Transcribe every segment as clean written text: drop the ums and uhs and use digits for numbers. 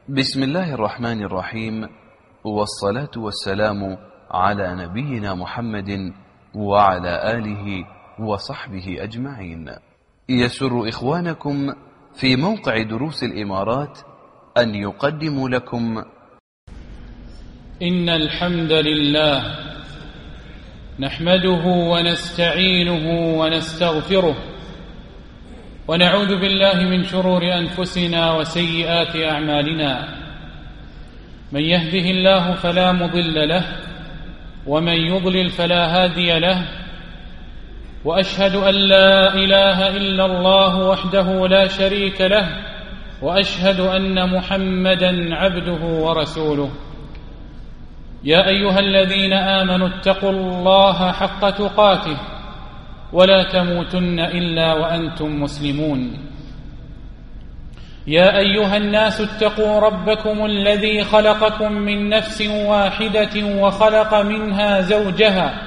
بسم الله الرحمن الرحيم، والصلاة والسلام على نبينا محمد وعلى آله وصحبه أجمعين. يسر إخوانكم في موقع دروس الإمارات أن يقدموا لكم إن الحمد لله نحمده ونستعينه ونستغفره ونعوذ بالله من شرور أنفسنا وسيئات أعمالنا. من يهده الله فلا مضل له ومن يضلل فلا هادي له، وأشهد أن لا إله إلا الله وحده لا شريك له، وأشهد أن محمدا عبده ورسوله. يا أيها الذين آمنوا اتقوا الله حق تقاته ولا تموتن إلا وأنتم مسلمون. يا أيها الناس اتقوا ربكم الذي خلقكم من نفس واحدة وخلق منها زوجها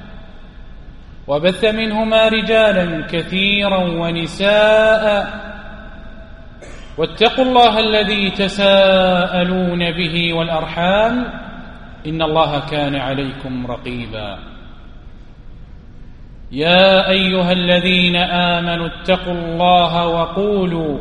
وبث منهما رجالا كثيرا ونساء، واتقوا الله الذي تساءلون به والأرحام إن الله كان عليكم رقيبا. يا أيها الذين آمنوا اتقوا الله وقولوا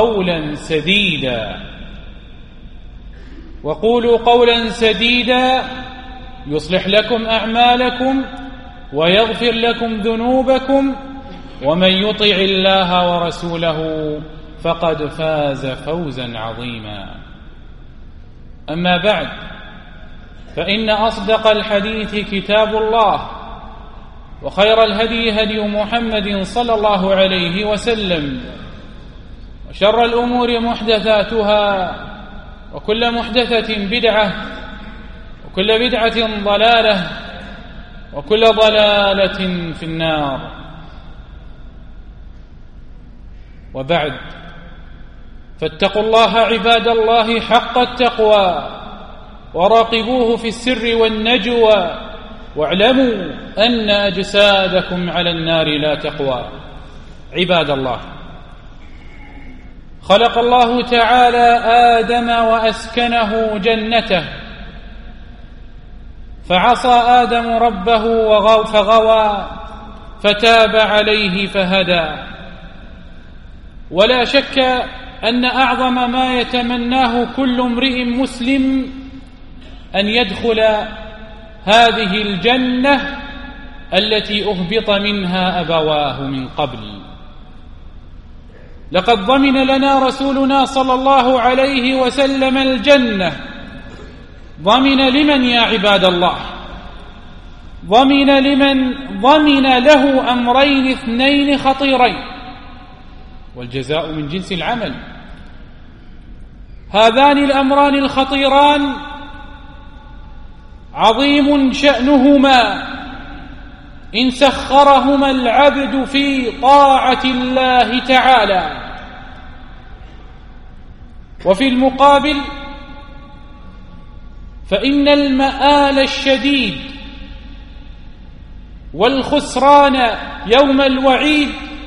قولا سديدا يصلح لكم أعمالكم ويغفر لكم ذنوبكم، ومن يطع الله ورسوله فقد فاز فوزا عظيما. أما بعد، فإن أصدق الحديث كتاب الله، وخير الهدي هدي محمد صلى الله عليه وسلم، وشر الأمور محدثاتها، وكل محدثة بدعة، وكل بدعة ضلالة، وكل ضلالة في النار. وبعد، فاتقوا الله عباد الله حق التقوى، وراقبوه في السر والنجوى، واعلموا أن أجسادكم على النار لا تقوى. عباد الله، خلق الله تعالى آدم وأسكنه جنته، فعصى آدم ربه فغوى، فتاب عليه فهدى. ولا شك أن أعظم ما يتمناه كل امرئ مسلم أن يدخل هذه الجنة التي أهبط منها أبواه من قبل. لقد ضمن لنا رسولنا صلى الله عليه وسلم الجنة. ضمن لمن يا عباد الله؟ ضمن له أمرين اثنين خطيرين، والجزاء من جنس العمل. هذان الأمران الخطيران عظيم شأنهما إن سخرهما العبد في طاعة الله تعالى، وفي المقابل فإن المآل الشديد والخسران يوم الوعيد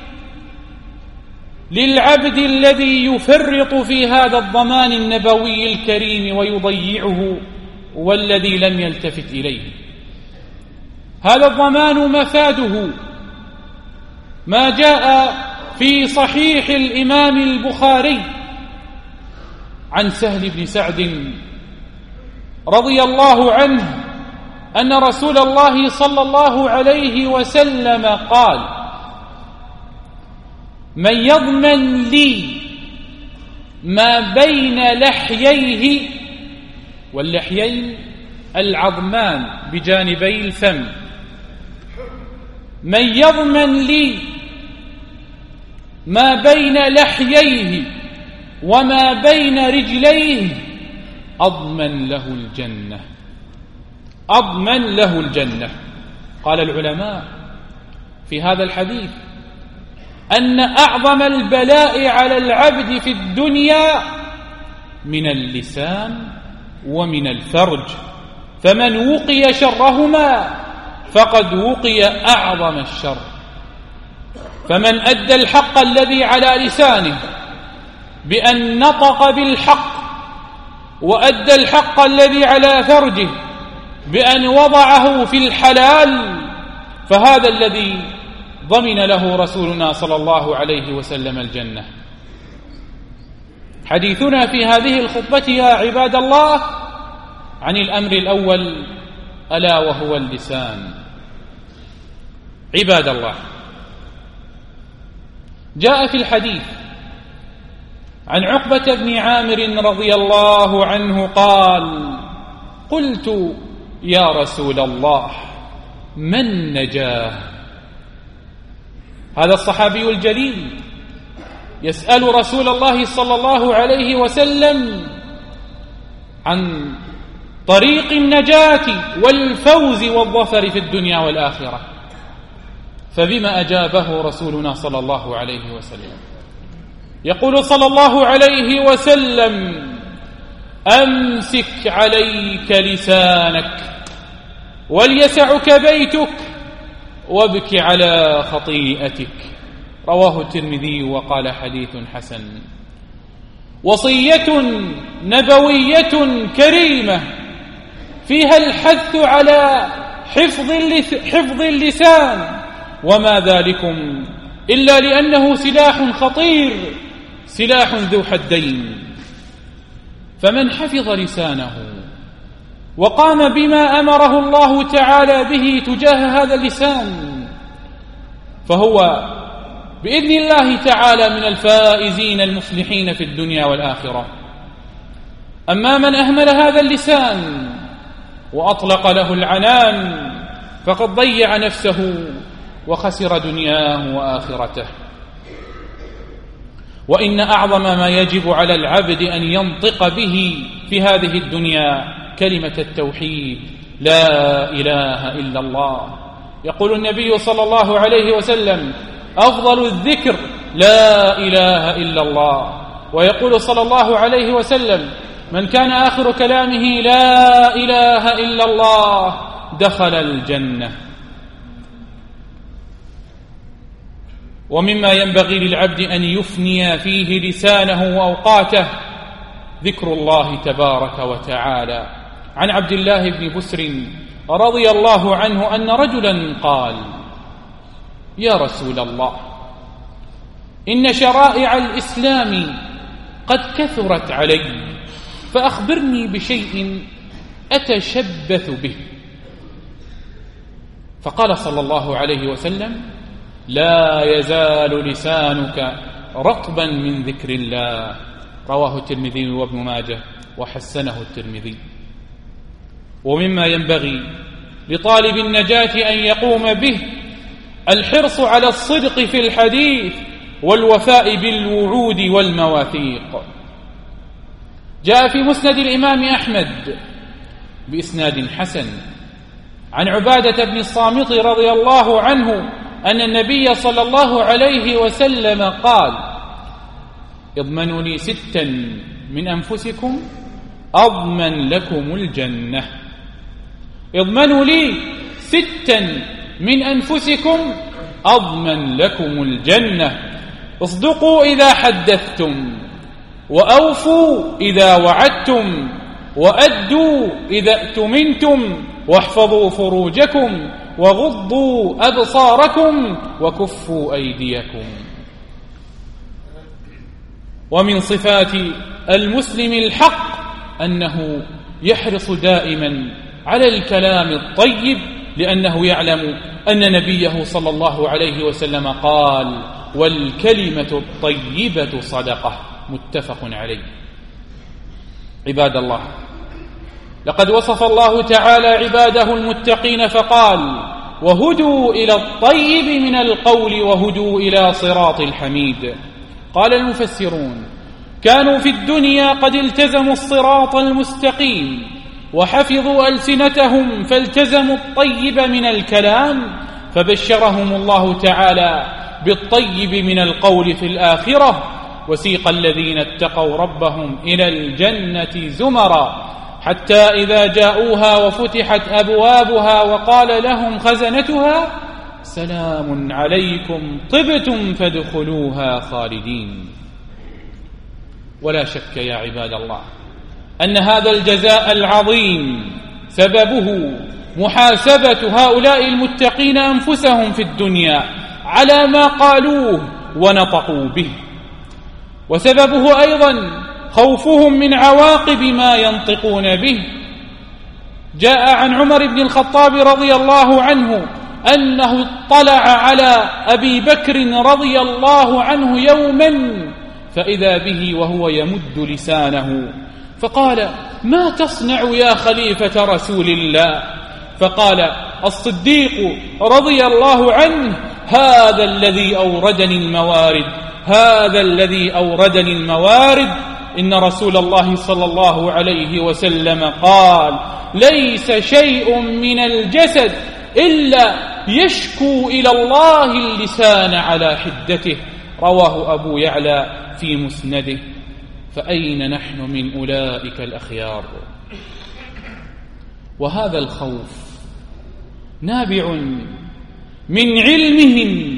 للعبد الذي يفرط في هذا الضمان النبوي الكريم ويضيعه، والذي لم يلتفت إليه. هذا الضمان مفاده ما جاء في صحيح الإمام البخاري عن سهل بن سعد رضي الله عنه أن رسول الله صلى الله عليه وسلم قال: من يضمن لي ما بين لحييه، واللحيين العظمان بجانبي الفم، من يضمن لي ما بين لحييه وما بين رجليه أضمن له الجنة. قال العلماء في هذا الحديث أن أعظم البلاء على العبد في الدنيا من اللسان ومن الفرج، فمن وقي شرهما فقد وقي أعظم الشر. فمن أدى الحق الذي على لسانه بأن نطق بالحق وأدى الحق الذي على فرجه بأن وضعه في الحلال، فهذا الذي ضمن له رسولنا صلى الله عليه وسلم الجنة. حديثنا في هذه الخطبة يا عباد الله عن الأمر الأول، ألا وهو اللسان. عباد الله، جاء في الحديث عن عقبة بن عامر رضي الله عنه قال: قلت يا رسول الله ما النجاة؟ هذا الصحابي الجليل يسأل رسول الله صلى الله عليه وسلم عن طريق النجاة والفوز والظفر في الدنيا والآخرة، فبما أجابه رسولنا صلى الله عليه وسلم؟ يقول صلى الله عليه وسلم: أمسك عليك لسانك وليسعك بيتك وابك على خطيئتك. رواه الترمذي وقال حديث حسن. وصية نبوية كريمة فيها الحث على حفظ اللسان، وما ذلكم إلا لأنه سلاح خطير، سلاح ذو حدين. فمن حفظ لسانه وقام بما أمره الله تعالى به تجاه هذا اللسان فهو بإذن الله تعالى من الفائزين المفلحين في الدنيا والآخرة. أما من أهمل هذا اللسان وأطلق له العنان فقد ضيع نفسه وخسر دنياه وآخرته. وإن أعظم ما يجب على العبد أن ينطق به في هذه الدنيا كلمة التوحيد، لا إله إلا الله. يقول النبي صلى الله عليه وسلم: أفضل الذكر لا إله إلا الله. ويقول صلى الله عليه وسلم: من كان آخر كلامه لا إله إلا الله دخل الجنة. ومما ينبغي للعبد أن يفني فيه لسانه وأوقاته ذكر الله تبارك وتعالى. عن عبد الله بن بسر رضي الله عنه أن رجلا قال: يا رسول الله، إن شرائع الإسلام قد كثرت علي، فأخبرني بشيء أتشبث به. فقال صلى الله عليه وسلم: لا يزال لسانك رطبا من ذكر الله. رواه الترمذي وابن ماجه وحسنه الترمذي. ومما ينبغي لطالب النجاة أن يقوم به الحرص على الصدق في الحديث والوفاء بالوعود والمواثيق. جاء في مسند الإمام أحمد بإسناد حسن عن عبادة بن الصامت رضي الله عنه أن النبي صلى الله عليه وسلم قال: اضمنوا لي 6 من أنفسكم أضمن لكم الجنة. اضمنوا لي 6 من أنفسكم أضمن لكم الجنة. اصدقوا إذا حدثتم، وأوفوا إذا وعدتم، وأدوا إذا ائتمنتم، واحفظوا فروجكم، وغضوا أبصاركم، وكفوا أيديكم. ومن صفات المسلم الحق أنه يحرص دائما على الكلام الطيب، لأنه يعلم أن نبيه صلى الله عليه وسلم قال: والكلمة الطيبة صدقة. متفق عليه. عباد الله، لقد وصف الله تعالى عباده المتقين فقال: وهدوا إلى الطيب من القول وهدوا إلى صراط الحميد. قال المفسرون: كانوا في الدنيا قد التزموا الصراط المستقيم وحفظوا ألسنتهم فالتزموا الطيب من الكلام، فبشرهم الله تعالى بالطيب من القول في الآخرة. وسيق الذين اتقوا ربهم إلى الجنة زمرا حتى إذا جاءوها وفتحت أبوابها وقال لهم خزنتها سلام عليكم طبتم فادخلوها خالدين. ولا شك يا عباد الله أن هذا الجزاء العظيم سببه محاسبة هؤلاء المتقين أنفسهم في الدنيا على ما قالوه ونطقوا به، وسببه أيضا خوفهم من عواقب ما ينطقون به. جاء عن عمر بن الخطاب رضي الله عنه أنه اطلع على أبي بكر رضي الله عنه يوما فإذا به وهو يمد لسانه، فقال: ما تصنع يا خليفة رسول الله؟ فقال الصديق رضي الله عنه: هذا الذي أوردني الموارد، إن رسول الله صلى الله عليه وسلم قال: ليس شيء من الجسد إلا يشكو إلى الله اللسان على حدته، رواه أبو يعلى في مسنده. فأين نحن من أولئك الأخيار؟ وهذا الخوف نابع من علمهم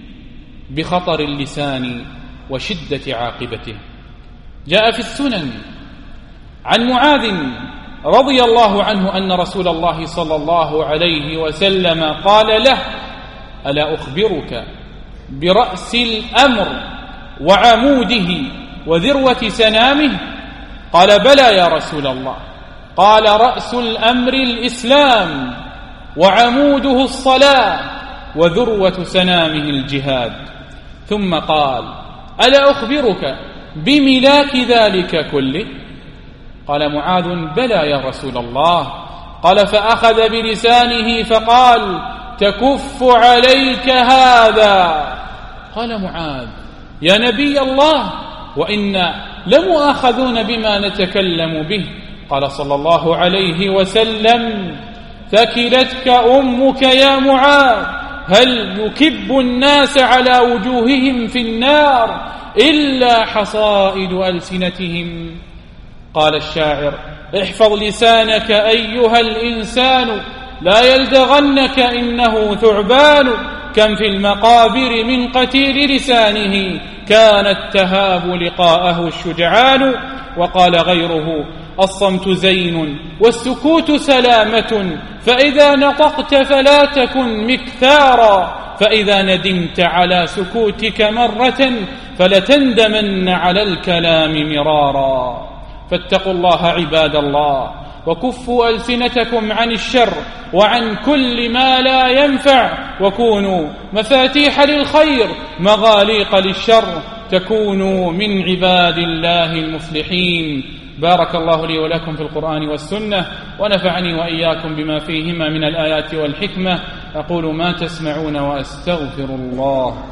بخطر اللسان وشدة عاقبته. جاء في السنن عن معاذ رضي الله عنه أن رسول الله صلى الله عليه وسلم قال له: ألا أخبرك برأس الأمر وعموده وذروة سنامه؟ قال: بلى يا رسول الله. قال: رأس الأمر الإسلام، وعموده الصلاة، وذروة سنامه الجهاد. ثم قال: ألا أخبرك بملاك ذلك كله؟ قال معاذ: بلى يا رسول الله. قال: فأخذ بلسانه فقال: تكف عليك هذا. قال معاذ: يا نبي الله، وإنا لمؤاخذون بما نتكلم به. قال صلى الله عليه وسلم: ثكلتك أمك يا معاذ، هل يكب الناس على وجوههم في النار إلا حصائد ألسنتهم؟ قال الشاعر: احفظ لسانك أيها الإنسان، لا يلدغنك إنه ثعبان، كم في المقابر من قتيل لسانه، كانت تهاب لقاءه الشجعان. وقال غيره: الصمت زين والسكوت سلامة، فإذا نطقت فلا تكن مكثارا، فإذا ندمت على سكوتك مرة فلتندمن على الكلام مرارا. فاتقوا الله عباد الله، وكفوا ألسنتكم عن الشر وعن كل ما لا ينفع، وكونوا مفاتيح للخير مغاليق للشر، تكونوا من عباد الله المفلحين. بارك الله لي ولكم في القرآن والسنة، ونفعني وإياكم بما فيهما من الآيات والحكمة. أقول ما تسمعون وأستغفر الله.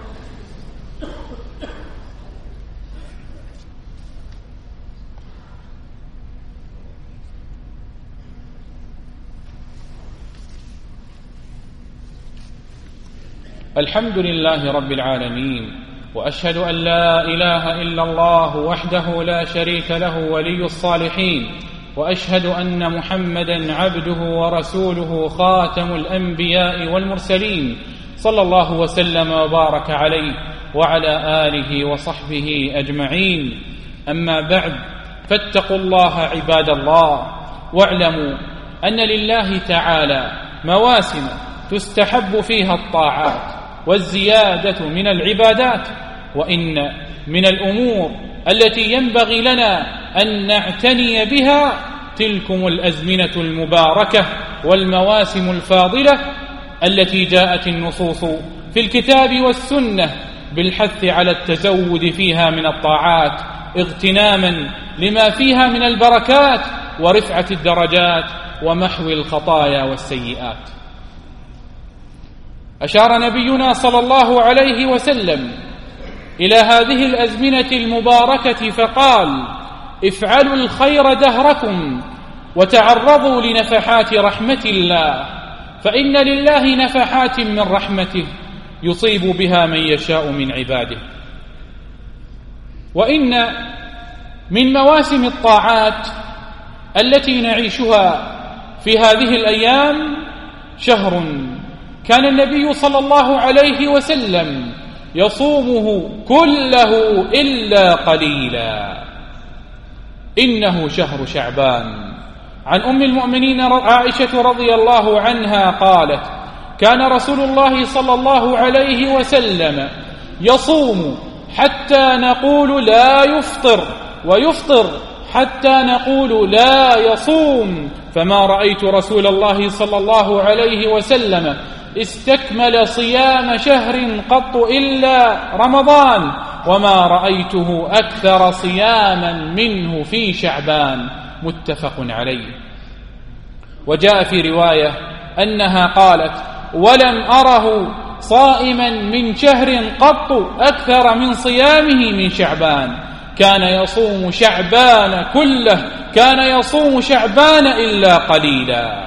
الحمد لله رب العالمين، وأشهد أن لا إله إلا الله وحده لا شريك له ولي الصالحين، وأشهد أن محمدا عبده ورسوله خاتم الأنبياء والمرسلين، صلى الله وسلم وبارك عليه وعلى آله وصحبه أجمعين. أما بعد، فاتقوا الله عباد الله، واعلموا أن لله تعالى مواسم تستحب فيها الطاعات والزيادة من العبادات، وإن من الأمور التي ينبغي لنا أن نعتني بها تلكم الأزمنة المباركة والمواسم الفاضلة التي جاءت النصوص في الكتاب والسنة بالحث على التزود فيها من الطاعات، اغتناما لما فيها من البركات ورفعة الدرجات ومحو الخطايا والسيئات. أشار نبينا صلى الله عليه وسلم إلى هذه الأزمنة المباركة فقال: افعلوا الخير دهركم، وتعرضوا لنفحات رحمة الله، فإن لله نفحات من رحمته يصيب بها من يشاء من عباده. وإن من مواسم الطاعات التي نعيشها في هذه الأيام شهر كان النبي صلى الله عليه وسلم يصومه كله إلا قليلا، إنه شهر شعبان. عن أم المؤمنين عائشة رضي الله عنها قالت: كان رسول الله صلى الله عليه وسلم يصوم حتى نقول لا يفطر، ويفطر حتى نقول لا يصوم، فما رأيت رسول الله صلى الله عليه وسلم استكمل صيام شهر قط إلا رمضان، وما رأيته أكثر صياما منه في شعبان. متفق عليه. وجاء في رواية أنها قالت: ولم أره صائما من شهر قط أكثر من صيامه من شعبان، كان يصوم شعبان كله، كان يصوم شعبان إلا قليلا.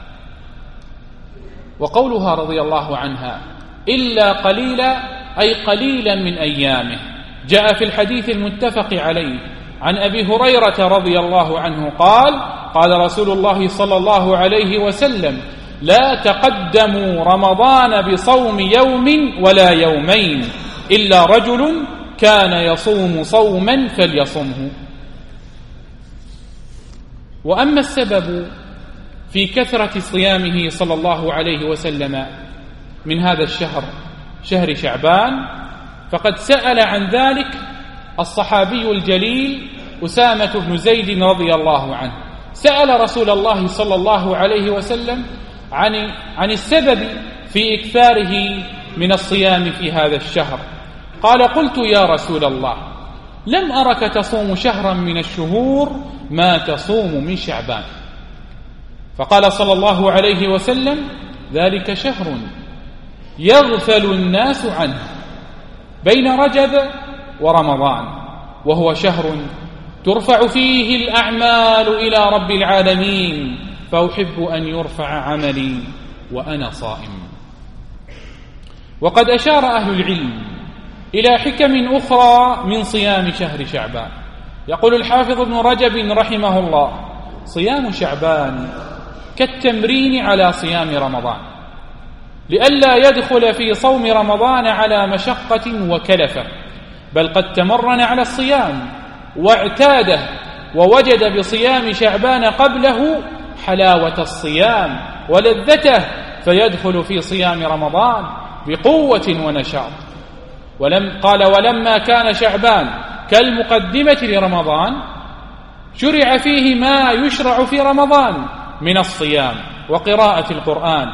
وقولها رضي الله عنها إلا قليلا أي قليلا من أيامه، جاء في الحديث المتفق عليه عن أبي هريرة رضي الله عنه قال: قال رسول الله صلى الله عليه وسلم: لا تقدموا رمضان بصوم يوم ولا يومين إلا رجل كان يصوم صوما فليصمه. وأما السبب في كثرة صيامه صلى الله عليه وسلم من هذا الشهر، شهر شعبان، فقد سأل عن ذلك الصحابي الجليل أسامة بن زيد رضي الله عنه، سأل رسول الله صلى الله عليه وسلم عن السبب في إكثاره من الصيام في هذا الشهر. قال: قلت يا رسول الله، لم أرك تصوم شهرا من الشهور ما تصوم من شعبان. فقال صلى الله عليه وسلم: ذلك شهر يغفل الناس عنه بين رجب ورمضان، وهو شهر ترفع فيه الأعمال إلى رب العالمين، فأحب أن يرفع عملي وأنا صائم. وقد أشار أهل العلم إلى حكم أخرى من صيام شهر شعبان. يقول الحافظ ابن رجب رحمه الله: صيام شعبان كالتمرين على صيام رمضان، لئلا يدخل في صوم رمضان على مشقة وكلفة، بل قد تمرن على الصيام واعتاده ووجد بصيام شعبان قبله حلاوة الصيام ولذته، فيدخل في صيام رمضان بقوة ونشاط. قال: ولما كان شعبان كالمقدمة لرمضان شرع فيه ما يشرع في رمضان من الصيام وقراءة القرآن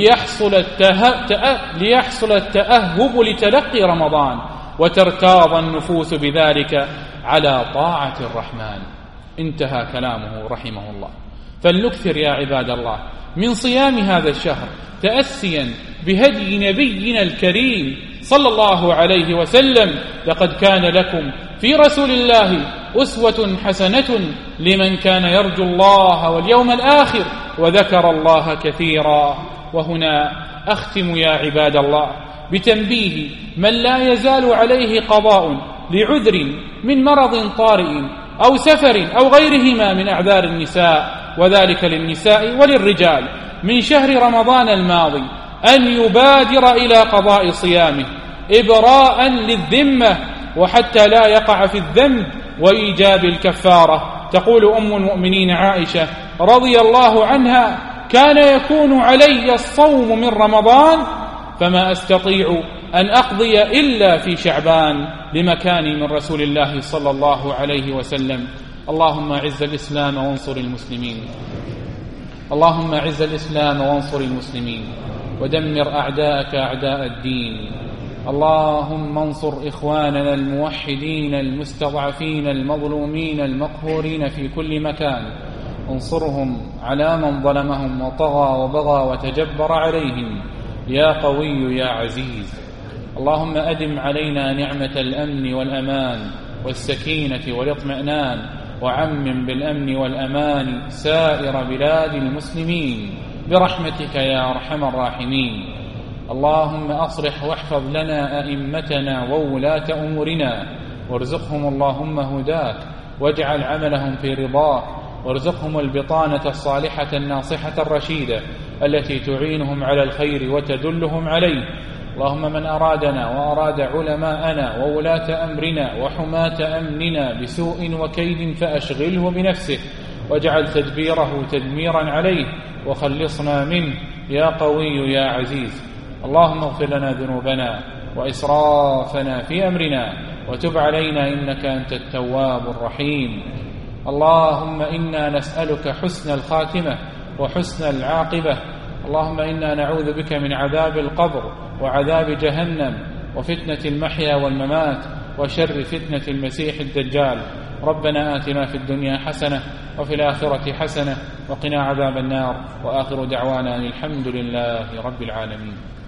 ليحصل التأهب لتلقي رمضان، وترتاض النفوس بذلك على طاعة الرحمن. انتهى كلامه رحمه الله. فلنكثر يا عباد الله من صيام هذا الشهر تأسيا بهدي نبينا الكريم صلى الله عليه وسلم. لقد كان لكم في رسول الله أسوة حسنة لمن كان يرجو الله واليوم الآخر وذكر الله كثيرا. وهنا أختم يا عباد الله بتنبيه من لا يزال عليه قضاء لعذر من مرض طارئ أو سفر أو غيرهما من أعذار النساء، وذلك للنساء وللرجال من شهر رمضان الماضي، أن يبادر إلى قضاء صيامه إبراء للذمة وحتى لا يقع في الذنب وإيجاب الكفارة. تقول أم المؤمنين عائشة رضي الله عنها: كان يكون علي الصوم من رمضان فما أستطيع أن أقضي إلا في شعبان لمكاني من رسول الله صلى الله عليه وسلم. اللهم أعز الإسلام وانصر المسلمين، اللهم أعز الإسلام وانصر المسلمين، ودمر أعداءك أعداء الدين. اللهم انصر إخواننا الموحدين المستضعفين المظلومين المقهورين في كل مكان، انصرهم على من ظلمهم وطغى وبغى وتجبر عليهم يا قوي يا عزيز. اللهم أدم علينا نعمة الأمن والأمان والسكينة والاطمئنان، وعمم بالأمن والأمان سائر بلاد المسلمين برحمتك يا أرحم الراحمين. اللهم أصلح واحفظ لنا أئمتنا وولاة أمورنا، وارزقهم اللهم هداك، واجعل عملهم في رضاك، وارزقهم البطانة الصالحة الناصحة الرشيدة التي تعينهم على الخير وتدلهم عليه. اللهم من أرادنا وأراد علماءنا وولاة أمرنا وحماة أمننا بسوء وكيد فأشغله بنفسه واجعل تدبيره تدميرا عليه وخلصنا منه يا قوي يا عزيز. اللهم اغفر لنا ذنوبنا وإسرافنا في أمرنا وتب علينا إنك أنت التواب الرحيم. اللهم إنا نسألك حسن الخاتمة وحسن العاقبة. اللهم إنا نعوذ بك من عذاب القبر وعذاب جهنم وفتنة المحيا والممات وشر فتنة المسيح الدجال. ربنا آتنا في الدنيا حسنة وفي الآخرة حسنة وقنا عذاب النار. وآخر دعوانا أن الحمد لله رب العالمين.